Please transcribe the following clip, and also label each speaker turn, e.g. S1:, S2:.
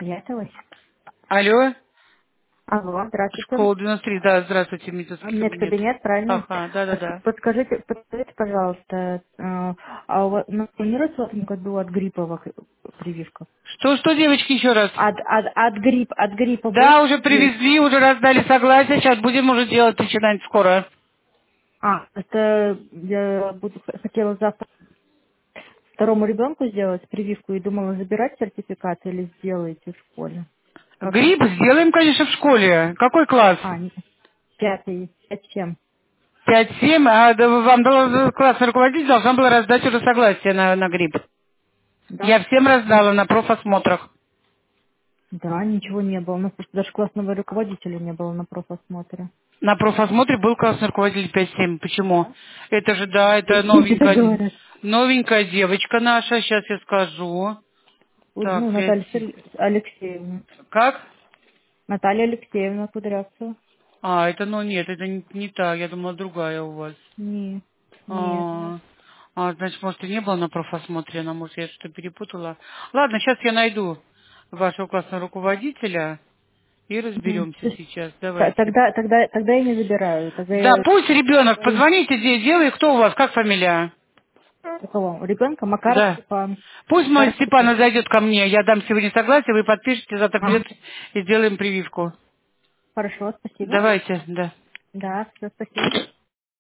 S1: Приятелось.
S2: Алло,
S1: Алло, здравствуйте.
S2: школа 93, да, здравствуйте, медицинский кабинет.
S1: Медкабинет, правильно?
S2: Ага, да-да-да.
S1: Подскажите, пожалуйста, а у вас планируется в этом году от грипповых прививка?
S2: Что, девочки, еще раз?
S1: От гриппа будет
S2: Да, уже
S1: прививка?
S2: привезли, уже раздали согласие, сейчас будем уже делать, начинать скоро.
S1: Это я хотела завтра второму ребенку сделать прививку и думала забирать сертификат или сделаете в школе. Как
S2: Грипп сделаем, конечно, в школе. Какой класс?
S1: нет, пятый, 5-7.
S2: 5-7, а да, вам классный руководитель должна была раздать уже согласие на грипп.
S1: Да?
S2: Я всем раздала на профосмотрах.
S1: Да, ничего не было. У нас просто даже классного руководителя не было на профосмотре.
S2: На профосмотре был классный руководитель 5-7. Почему?
S1: Да?
S2: Это же, да, это
S1: Все так
S2: новенькая,
S1: говорят.
S2: новенькая девочка наша, сейчас я скажу. Так,
S1: Ну,
S2: пять.
S1: Наталья Алексеевна.
S2: Как?
S1: Наталья Алексеевна Кудрявцева.
S2: А, это, ну нет, это не та, я думала, другая у вас.
S1: Нет, нет.
S2: А, значит, может, и не было на профосмотре, она, может, я что-то перепутала. Ладно, сейчас я найду вашего классного руководителя и
S1: То
S2: разберемся
S1: есть,
S2: сейчас. Давайте.
S1: тогда я не забираю. Тогда
S2: Да,
S1: я
S2: пусть ребенок,
S1: говорю,
S2: позвоните, делай, кто у вас, как фамилия?
S1: у кого? У ребенка Макаров
S2: Да.
S1: Степан.
S2: Пусть мой
S1: Макаров Степан.
S2: Степан зайдет ко мне, я дам сегодня согласие, вы подпишете, завтра
S1: Ага.
S2: придет и сделаем прививку.
S1: Хорошо, спасибо.
S2: Давайте, да.
S1: Да, все, спасибо.